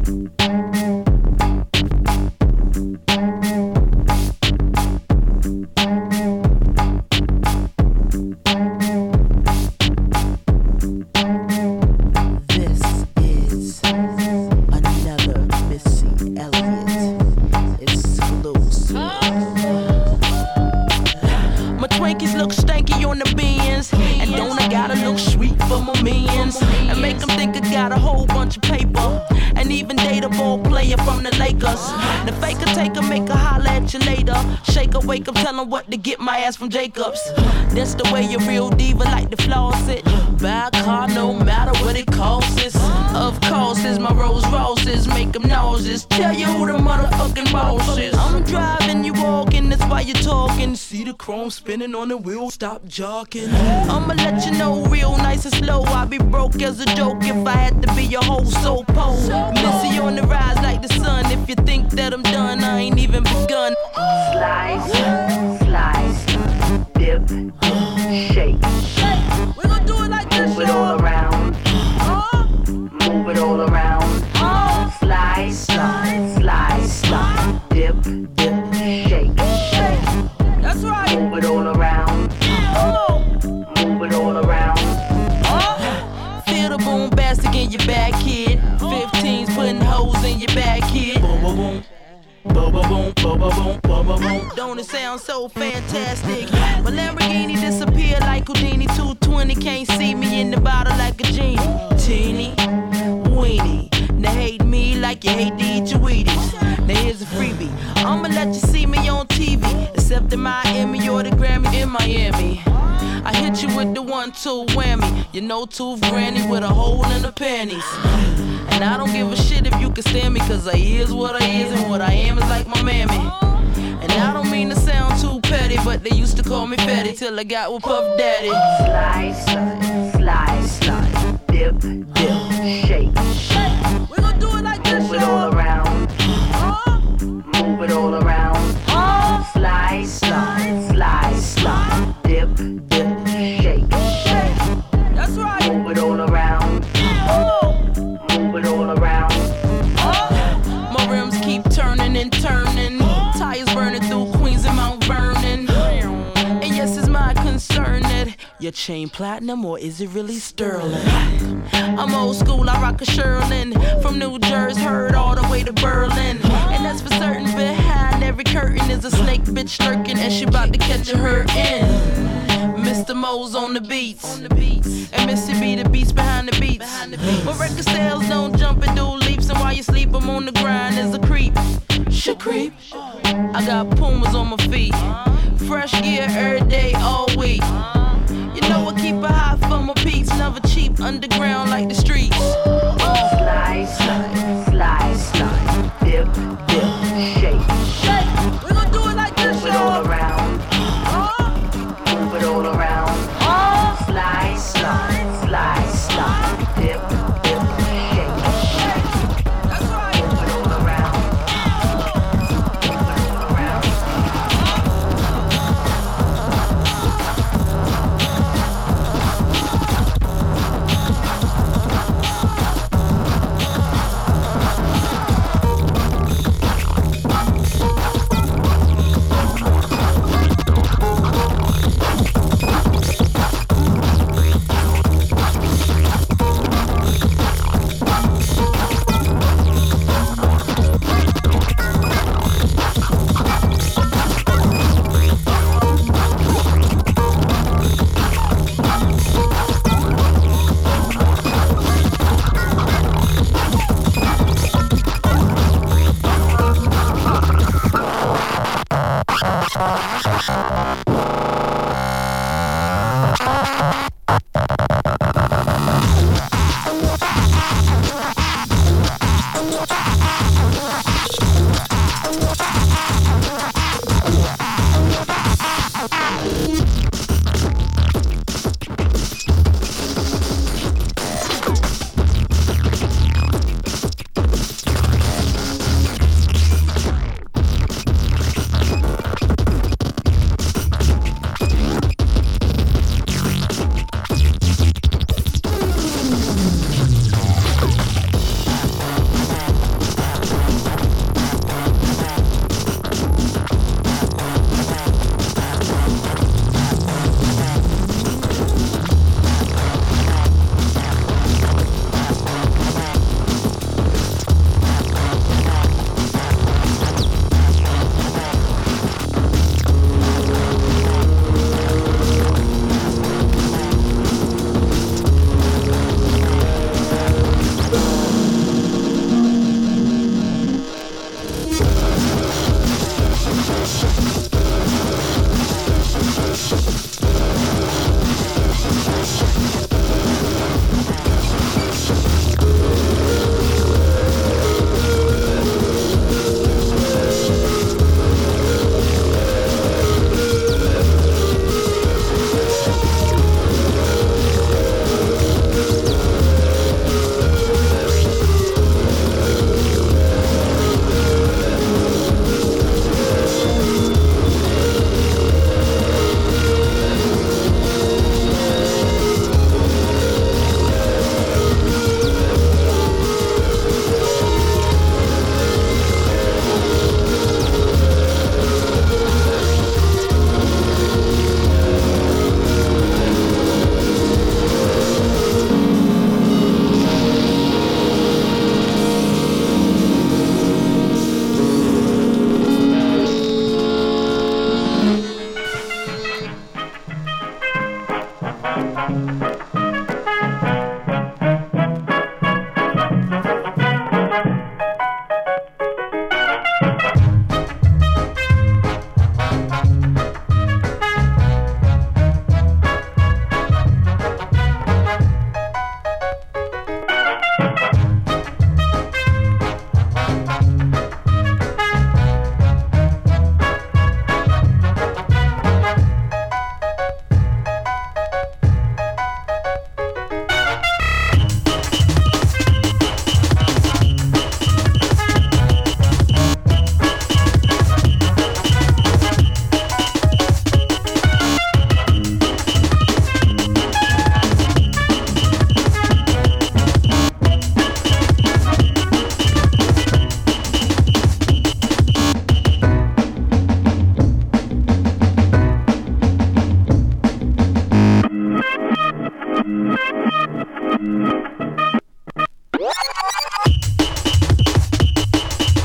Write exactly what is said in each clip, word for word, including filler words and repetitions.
What to get my ass from Jacobs. That's the way your real diva like to floss it. Buy a car no matter what it costs. Of course, it's my Rolls Royces make them nauseous. Tell you who the motherfucking boss is. I'm driving, you walking, that's why you talking. See the chrome spinning on the wheel, stop jogging. I'ma let you know real nice and slow. I'll be broke as a joke if I had to be your whole soul pole. Missy on the rise like the sun. If you think that I'm done, I ain't even begun. Slice, slice, dip, shake. We gon' do it like this, move it all around. Uh, move it all around. Uh, slice, slice, slice, slice, dip, dip, shake, shake. That's right. Move it all around. Uh, move it all around. Uh, feel the boom bastic in your back, kid. fifteens putting holes in your back, kid. Boom, boom, boom. Boom, boom, boom, boom, boom, boom, boom, boom. Don't it sound so fantastic? My Lamborghini disappeared like Houdini. two twenty can't see me in the bottle like a genie. Teeny, weenie. Now hate me like you hate to eat your Wheaties. Now here's a freebie. I'ma let you see me on T V. Except in Miami or the Grammy in Miami. I hit you with the one two whammy. You know tooth granny with a hole in the panties. And I don't give a shit if you can stand me, cause I is what I is and what I am is like my mammy. And I don't mean to sound too petty, but they used to call me fatty till I got with Puff Daddy. Slice, slice, slice, slice, dip, dip, shake. We gon' do it like this, move it all around. Uh, move it all around. Uh, slice, slice, slice, slice, dip, dip, shake. That's right. Move it all around. Uh, Move it all around. Uh, my rims keep turning and turning. Tires burning through Queens and Mount Vernon. And yes, it's my concern that your chain platinum or is it really sterling? I'm old school, I rock a Sherlin. From New Jersey, heard all the way to Berlin. And that's for certain, behind every curtain is a snake bitch lurking, and she about to catch a hurt in. Mister Mo's on the beats, and Missy B the beats behind the beats. My record sales don't jump and do leaps, and while you sleep, I'm on the grind as a creep. Should creep. I got Pumas on my feet, fresh gear every day, all week. You know I keep it high for my peeps, never cheap, underground like the streets. Uh. Slice, slice, slice, slice, dip, dip, shake. We gon' do it like this, move it all y'all. around. Uh, move it all around. uh, Slice, slice, slice, slice, dip, dip, shake. that's right. Move it all around. Move it all around.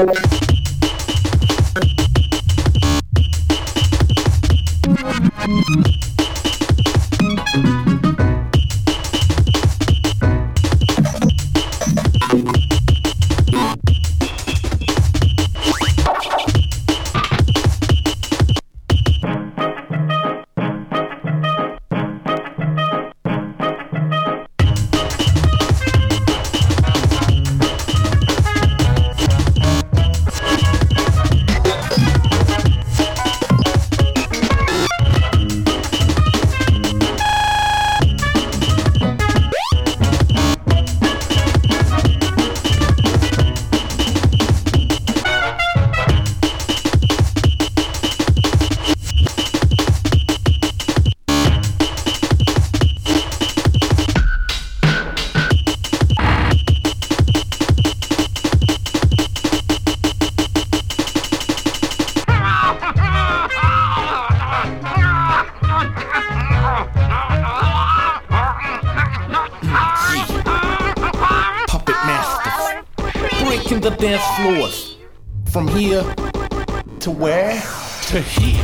The dance floors from here to where? To here.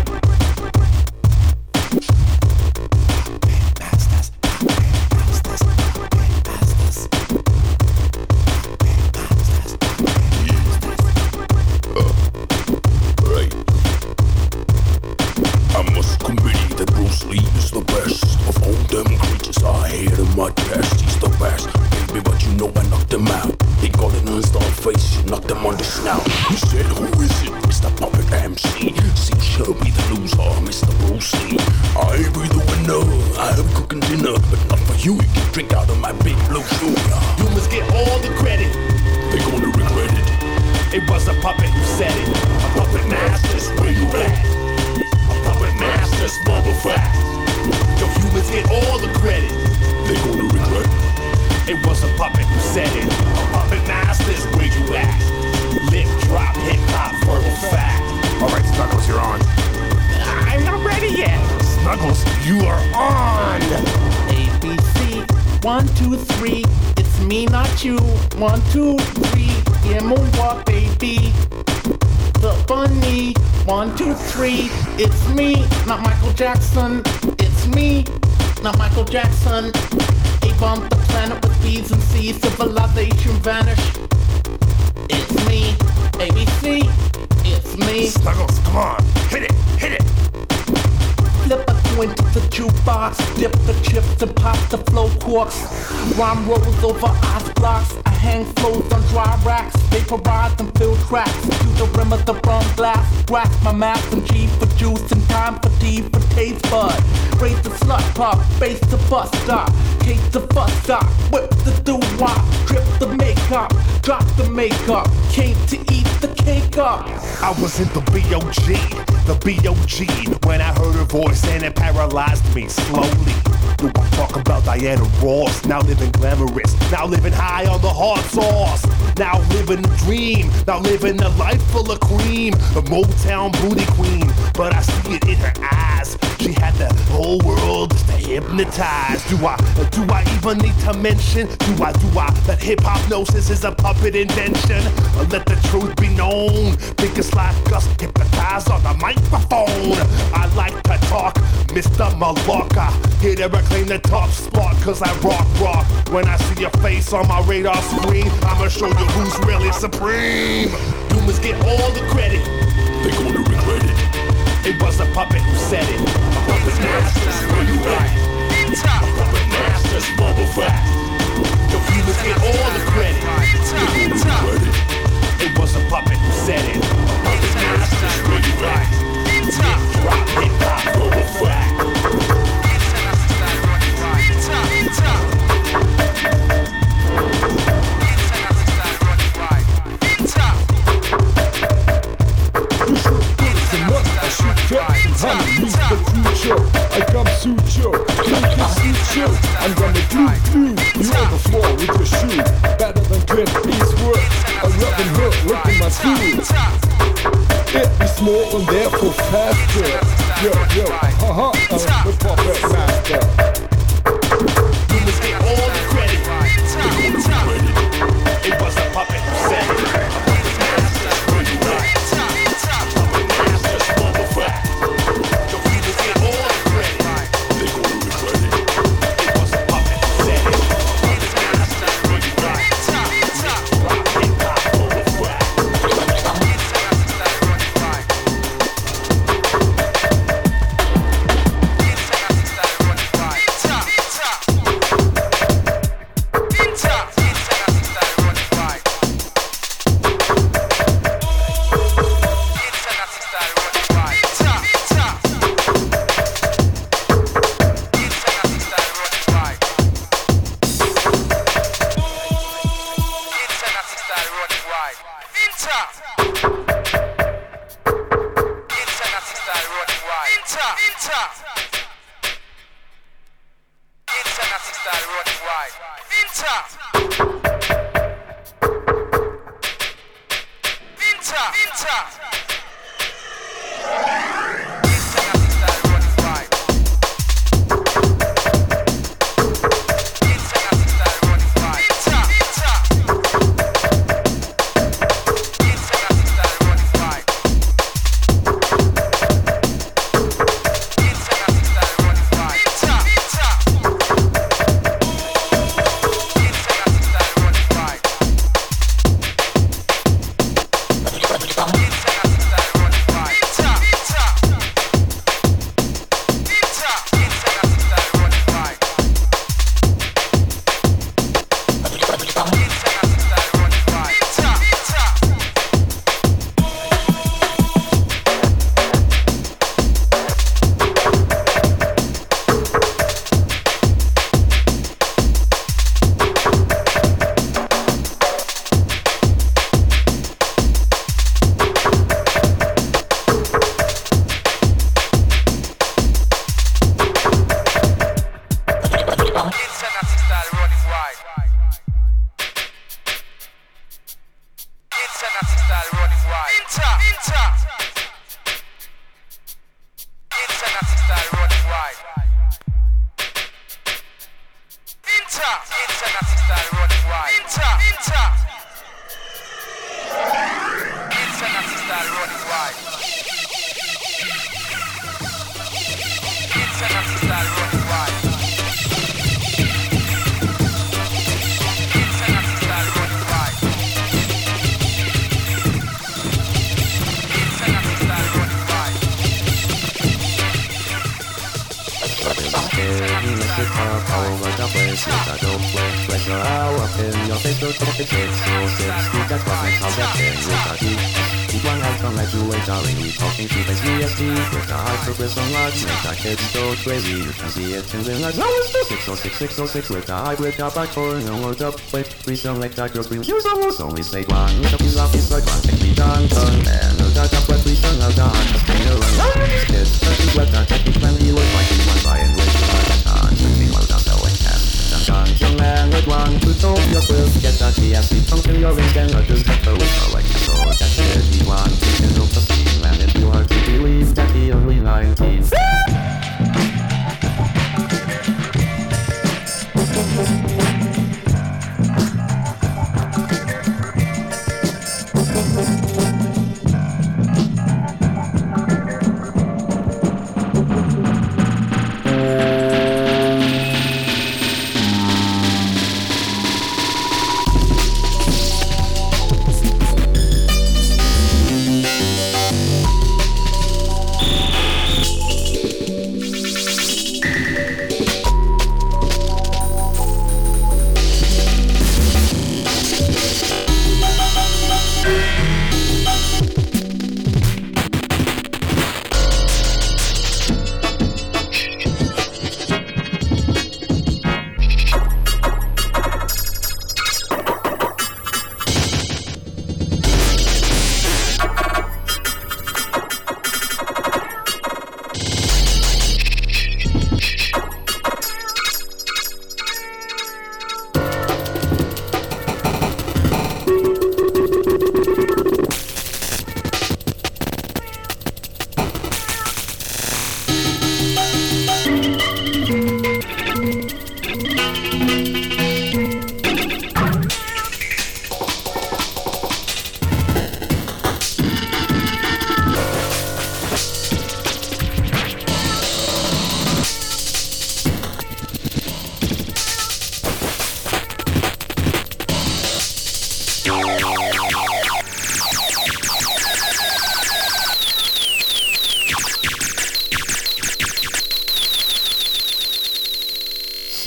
I must commit that Bruce Lee is the best of all them creatures I had in my chest. He's the best, baby, but you know I knocked him out. He got an unstalled face, you knocked him on the snout. He said, who is it? Mister Puppet M C. See, she'll be the loser, Mister Bruce Lee. I be the winner, I am cooking dinner, but not for you, you can drink out of my big blue sugar. You must get all the credit. They gonna regret it. It was a puppet who said it. A puppet master's where you at? A puppet master's bubble fat. Yo, humans get all the credit. They gonna regret it. It was a puppet who said it. A puppet master's where you at? Lip drop, hip hop, verbal fact. Alright, Snuggles, you're on. I'm not ready yet. Snuggles, you are on. A, B, C, one, two, three. It's me, not you. One, two, three. Yeah, moonwalk, baby. The bunny. One, two, three. It's me, not Michael Jackson. It's me, not Michael Jackson. A bump the planet with B's and C's. Civilization vanish. It's me, A B C. It's me. Snuggles, come on, hit it, hit it. Flip a coin to the jukebox, dip the chips and pop the flow quarks. Rhyme rolls over ice blocks. I hang flows on dry racks, vaporize and fill tracks to the rim of the rum glass. Grasp my math and G for juice and time for D for taste bud. Raise the slut pop, bass the bus stop, case the bus stop, whip the doo-wop, trip the makeup, drop the makeup, came to eat the cake up. I was in the B O G, the B O G, when I heard her voice and it paralyzed me slowly. Do I talk about Diana Ross? Now living glamorous, now living high on the hard sauce. Now living a dream, now living a life full of cream. A Motown booty queen, but I see it in her eyes. She had the whole world just to hypnotize. Do I, do I even need to mention? Do I, do I, that hip-hopnosis is a puppet invention? Or let the truth be known? Biggest like us hypnotize on the microphone. I like to talk, Mister Malaka. Here to reclaim the top spot, cause I rock rock. When I see your face on my radar screen, I'ma show you who's really supreme. Humans get all the credit. They gonna regret it. It was a puppet who said it. A puppet master's where you at? A puppet master's bubble fat. Your humans get all the credit. They gonna regret it. It was a puppet who said it. A puppet master's where you at? Lip drop, hip hop, bubble fat. I shoot drugs and honey, use the future. I come suit you, you can suit you. I'm gonna glue glue you on the floor with your shoe. Better than Clint Eastwood, a Robin Hood, look at my food. It is more and therefore faster. Yo, yo, haha, I'm the puppet master. You must get all the credit. It was a puppet who said it. A puppet master. wide. Inter. International style running wide. Inter. Inter. International style running wide. Inter. Inter. Inter. Crazy, you can see it in the night. Now it's the six oh six, six oh six with the hybrid job by four. No more up, wait, please don't like that. Your screen, use almost only say one. You know, he's off, he's like one, take me down, done. And no doubt, but please don't know that. I'm just kind of run. It's thirty web, that take me plenty, look like you want by and wait for the time. With me, well, that's how it can. Done, done, young man, with one, to solve your quiz. Get that T S C, come to your ring, then I just have to wait for like so. That's it, he won, you can hope to see. And if you are to believe that he only nineteen.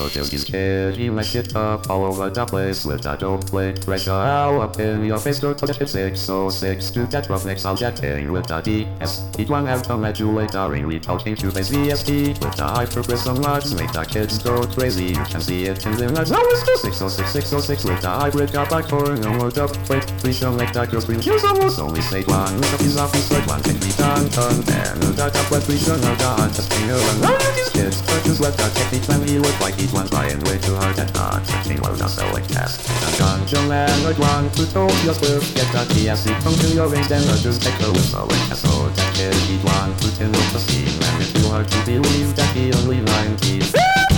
till he's scared. He messed it up all over the place with a dope plate. Pressure all up in your face, go touch it six oh six. To that roughnecks, I'll jet in with the D S. Each one have come at you later in talking to face V S T. With the hyper prism lights, make the kids go crazy. You can see it in their lights. Now it's the six oh six, six oh six with the hybrid car back for no more up. Wait, please don't let that girl scream. Use almost only say one. Look up his office like one. Take me down, turn there. No doubt up what please don't know the heart. Just finger and run with these kids. But just let that technique when he look like he's one trying way too hard at not. Touching well, not so like test. And John Leonard one to talk your swerve. Get that T S C come to your range, then just take a whistle like a sword. That kid he'd want to tell up the scene. And it's too hard to believe that he only nineties.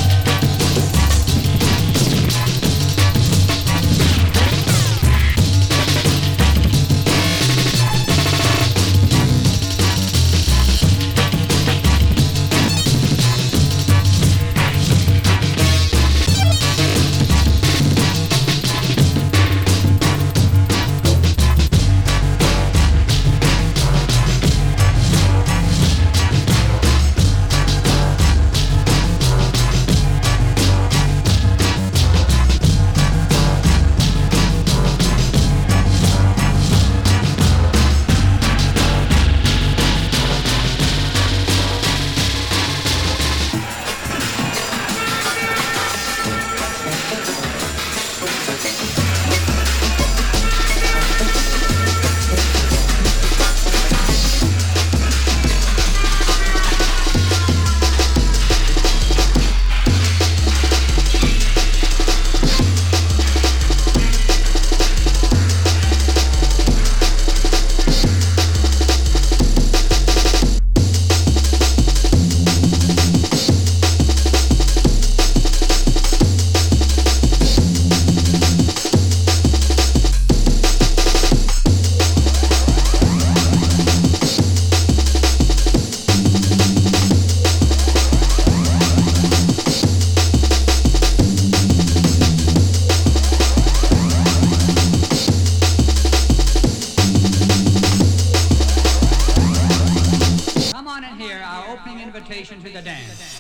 To the dance.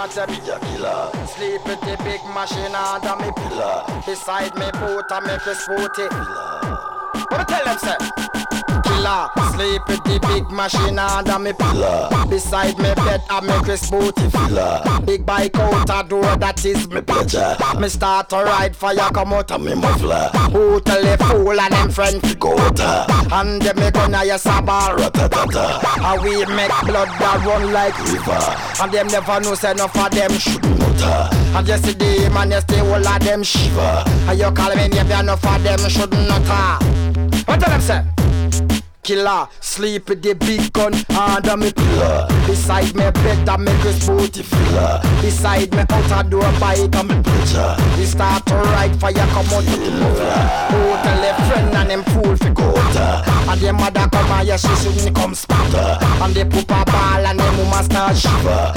want to be a killer. Sleep with the big machine under me pillar. Beside me boat and me fist booty. What me tell them say? Killer, sleep with the big machine under me pillar. Beside me bed and me fist booty filler. Big bike out a door, that is me pleasure. Me start to ride fire come out of me muffler. Who tell the fool and them friend fi go out. And them me gonna yes a ball ratatata. And we make blood that run like river. And them never know say enough of them shoot mutter. And yesterday man yesterday all of them shiver. And you call me name enough of them should nutter. What tell them say? Killer, sleep with the big gun under me pillar. Beside me bed and me Chris booty filler. Beside me out a door bike and me pleasure. We start to ride fire come out to the muffler. Who tell a friend and them fool fi go out. And the mother come and yes she shouldn't come spatter. And they poop a ball and them woman start shiver.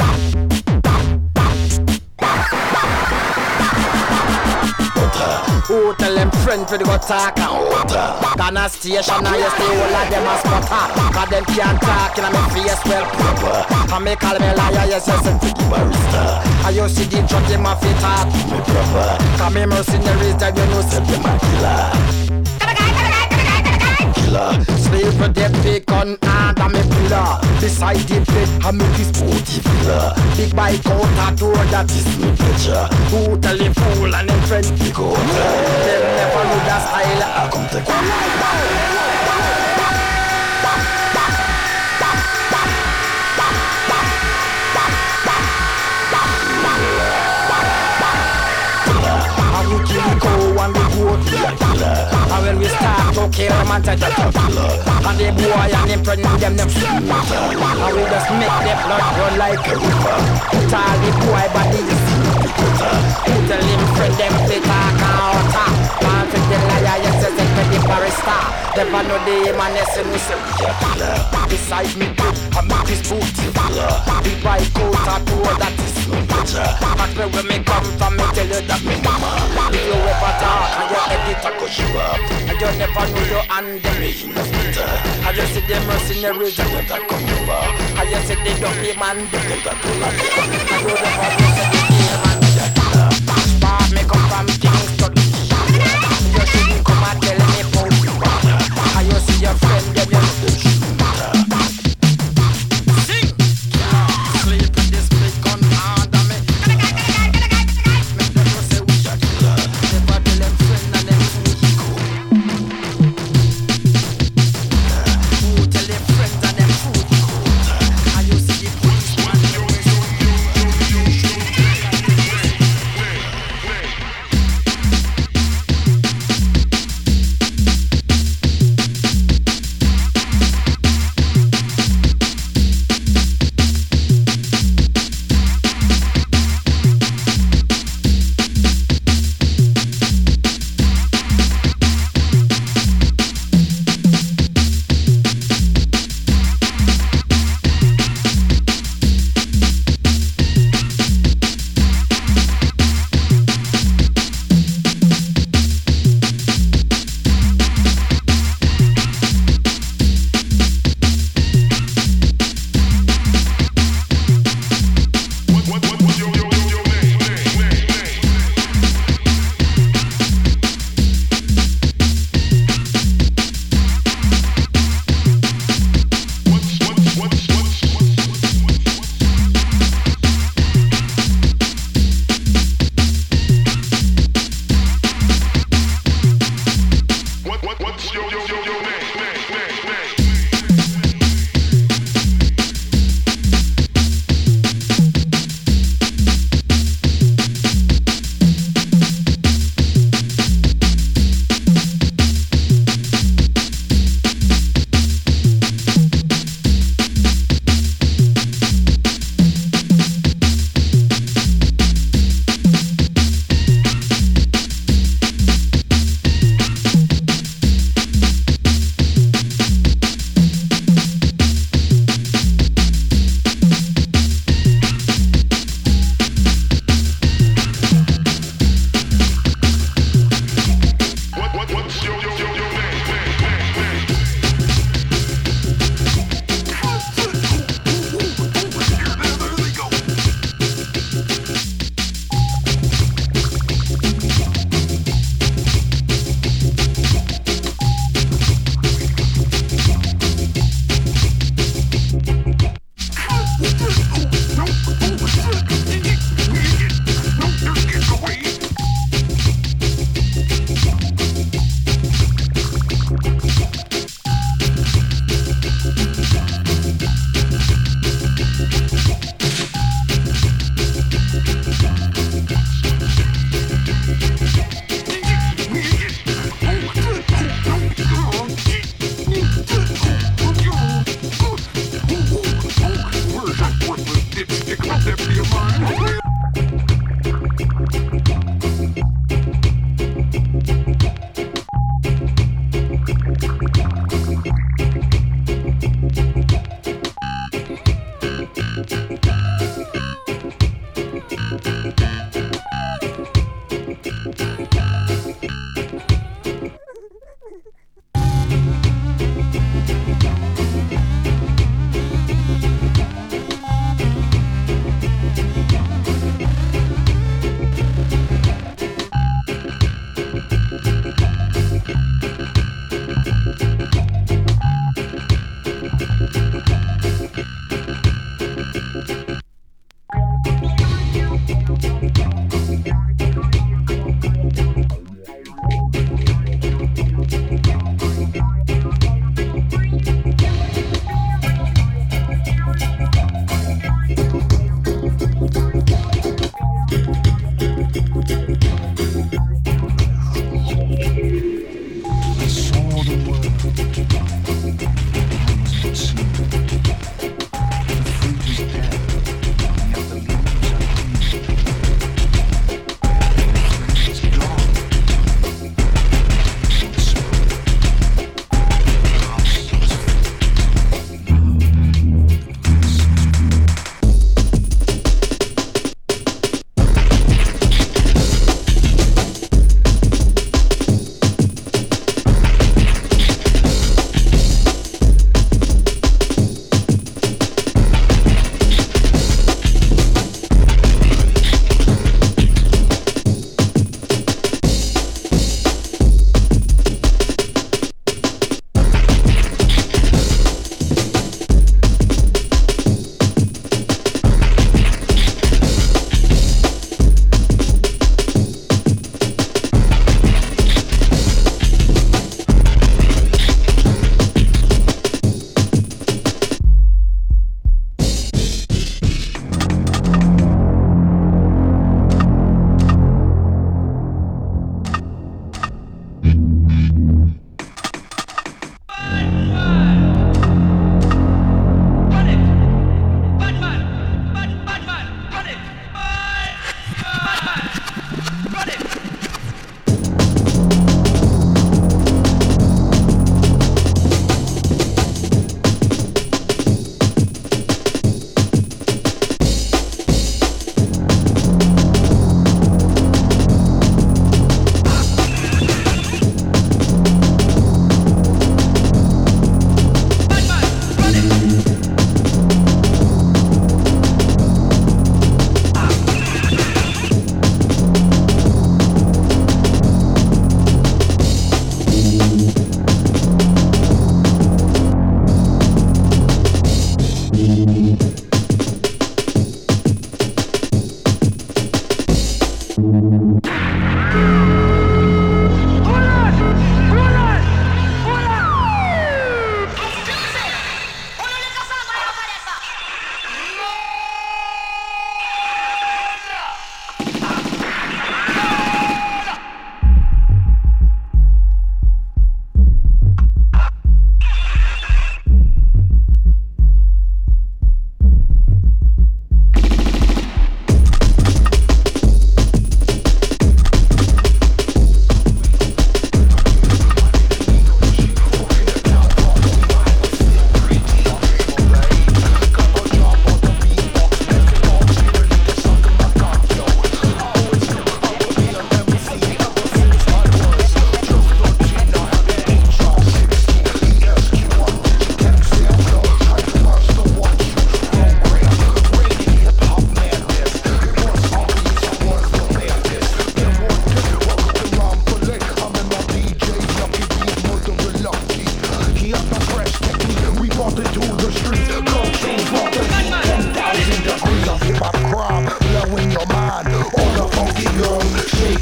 Who tell them friend for the go talk and water. Gonna station and you stay all of them a spotter. Cause them can't talk in my face well proper. And me call me liar, yes, yes, and take you barrister. And you see the truck, them a fit talk me proper. Cause me mercenaries that you know say them a killer. Sleep with the big gun and me pillar. Beside the bed I make this booty filler. Big bike out a door that is me pleasure. Who tell the fool and them friend fi go out. Them never know that style I come take one. And we kill the cow and the goat be a killer. And when we start to kill them and take the killer. And the boy and them friend them them slaughter. And we just make the blood run like a river. Put all the boy body you see the cutter. Put the limb friend them play talk and outer. Man for the liar yes yes yes for the barrister. Never know the man yes and we say we a killer. Beside me good I make this booty filler. The bike out a door that is no pleasure. Back where me come from me tell you that me mama. If you ever talk and your edit a go shiver. And you never know your hand them in the spitter. And you see them mercenaries and them that come over. And you see the dirty man them that pull up. And you never know say the game and the killer. Bar me come from Kingston. You shouldn't come and tell me about you. And you see your friend them you know shoot. Sing! Sleep with this big gun under me. Make them know say we a killer. Never tell them friend and them fool. Who tell them friends and them fool. And you see the police man you you you you shoot.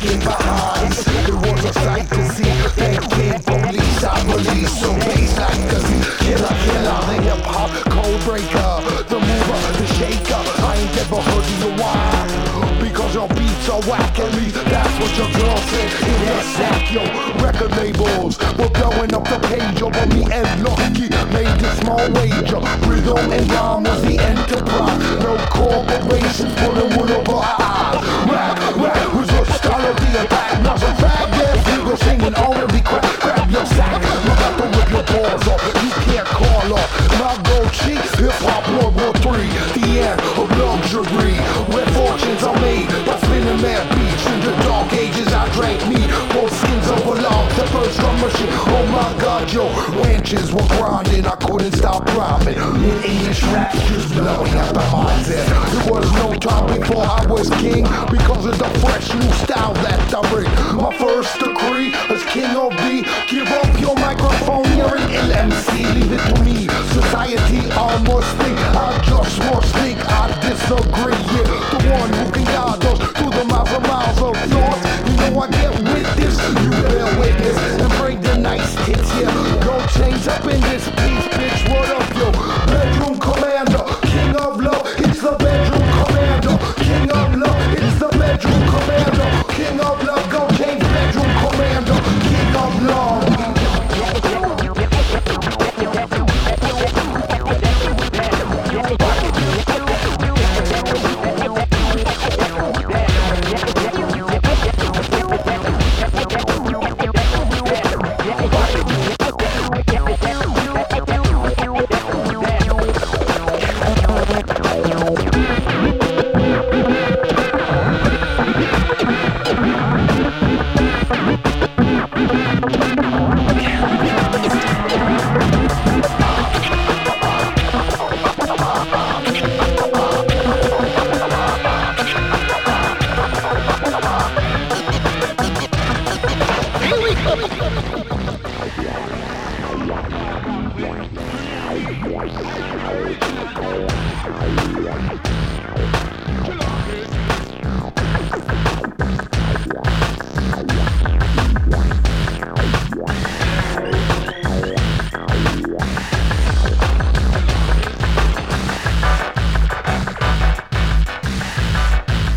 get behind. It was a sight to see. They came police, I release. So bass like the killer, killer, the hip hop code breaker, the mover, the shaker. I ain't never heard of you why. Because your beats are whack at me. That's what your girl said in that sack. Yo, record labels were blowing up the page over me and Lucky made the small wager. Rhythm and rhyme was the enterprise. No corporations pulling wood over our eyes. Rap, rap was the style of the attack. Now some fat ass niggas singing R&B crap. Grab your sack, look out to rip your balls off. You can't call off my gold cheeks. Hip hop World War Three, the end of luxury, where fortunes are made by spinning mad beats. In the dark ages I drank meat, both skins overlong. The first drum machine, oh my god, yo, ranches were grinding, I couldn't stop rhyming. In English rap, just blowing out the mindset. It was no time before I was king, because of the fresh new style that I bring. My first decree as king of the, give up your microphone, you're an L M C, leave it to me. Society almost think, I just must think, I disagree. Yeah, the one who can guide us through the miles and miles of thoughts. You know I get with this, you bear witness and bring the nice hits. Yeah, go change up in this piece, bitch. What up, yo? Bedroom commander, king of love. It's the bedroom commander, king of love. It's the bedroom commander, king of love. Go change bedroom commander, king of love.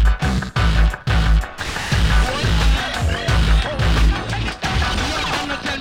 Tell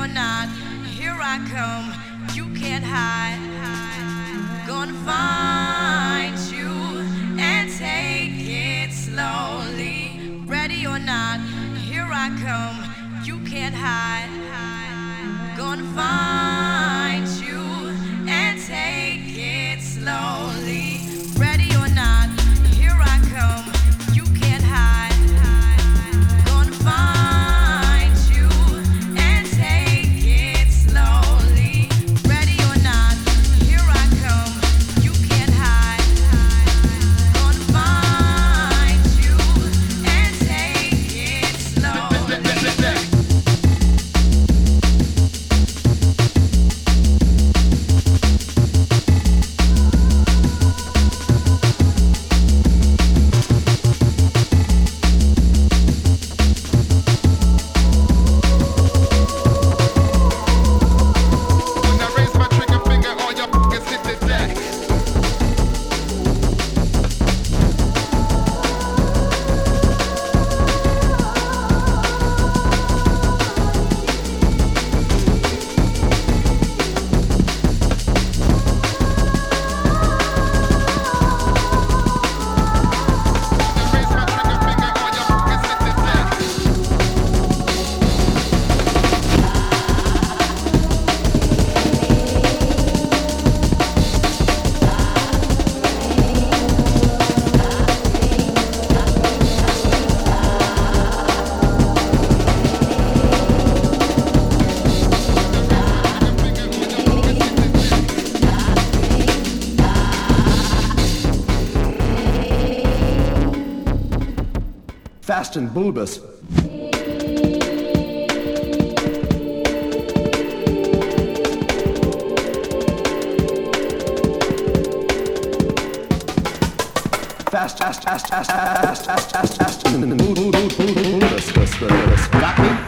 or not, here I come. You can't hide. Gonna find you and take it slowly. Ready or not, here I come. You can't hide. Gonna find you and take it slowly. Ready or not, here I come. You can't hide. Gonna find you and take it slowly. Ready or not, here I come. You can't hide. Gonna find you and take it slowly. Fast and bulbous. Fast, fast, fast, fast, fast, fast, fast, fast, and bulbous. Got me?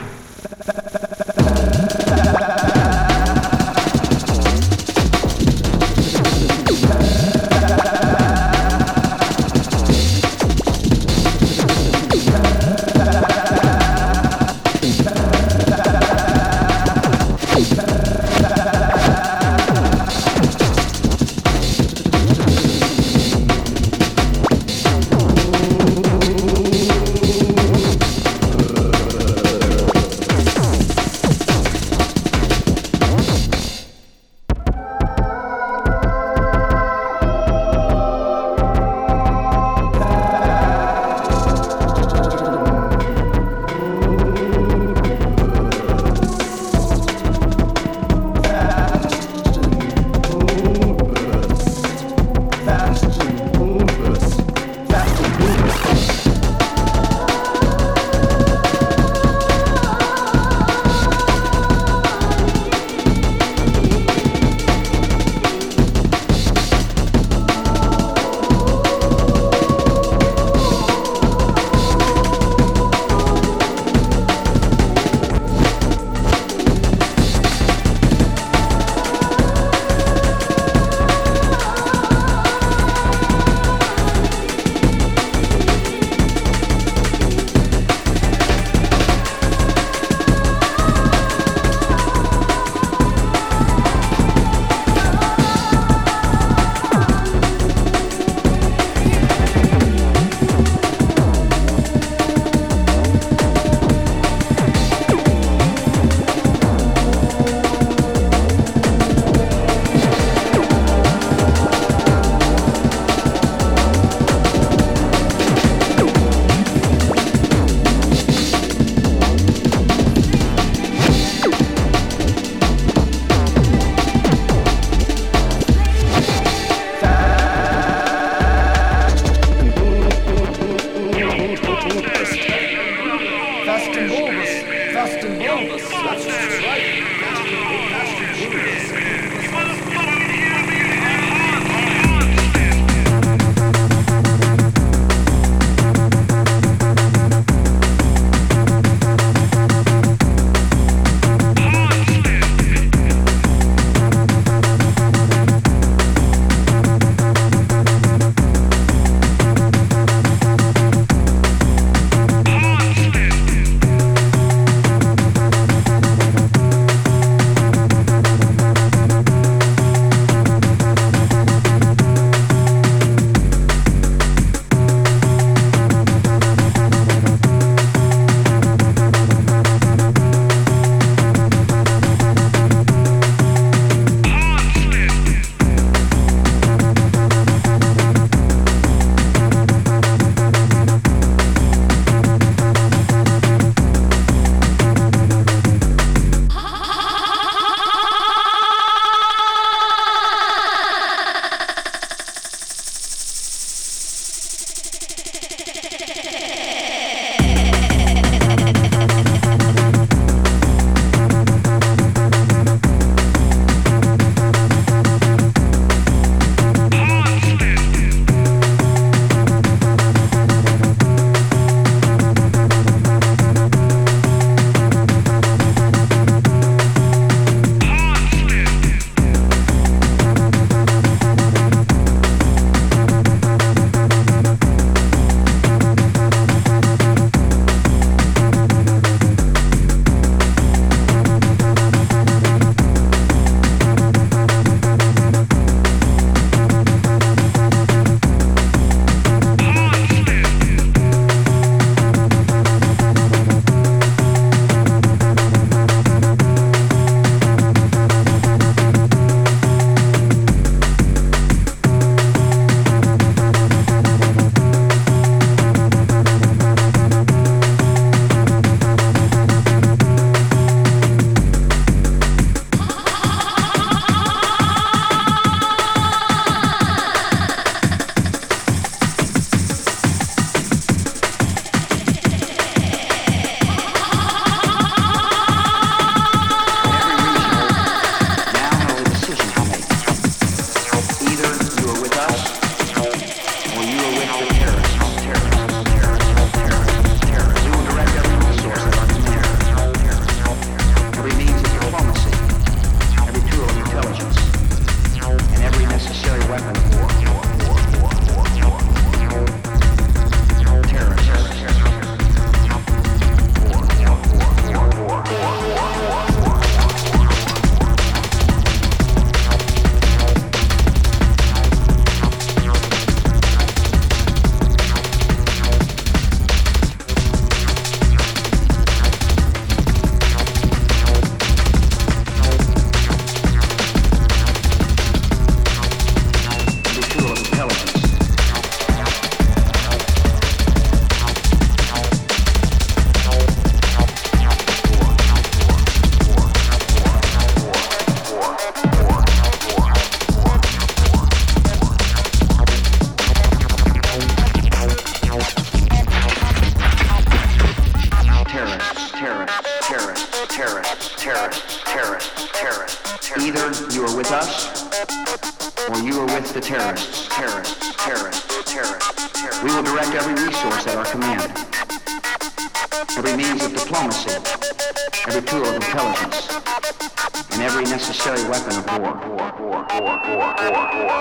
terrorists, terrorists, terrorists, terrorists, terrorists, terrorists. Either you are with us, or you are with the terrorists, terrorists, terrorists, terrorists, terrorists. We will direct every resource at our command, every means of diplomacy, every tool of intelligence, and every necessary weapon of war, war, war, war, war, war, war.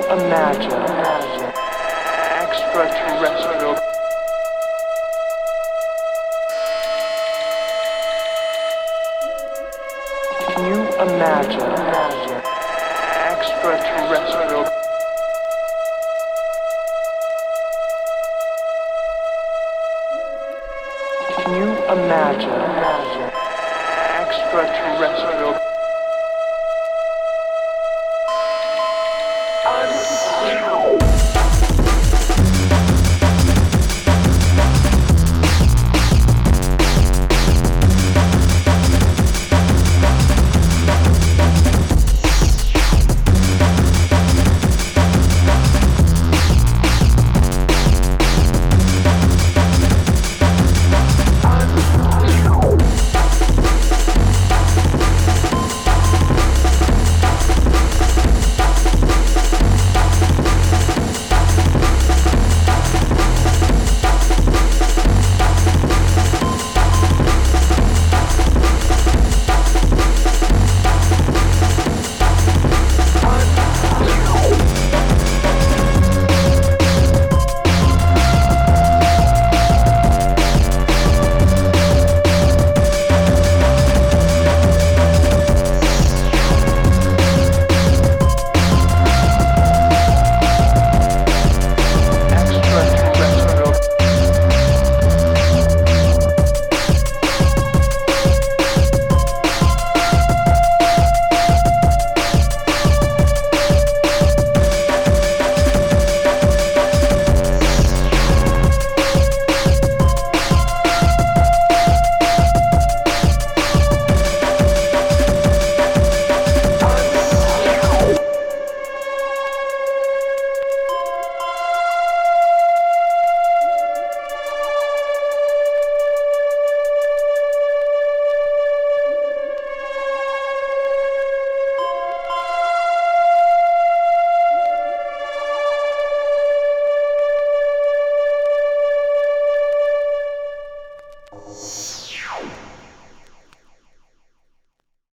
imagine extraterrestrial? Can you imagine extraterrestrial? Can you imagine extraterrestrial?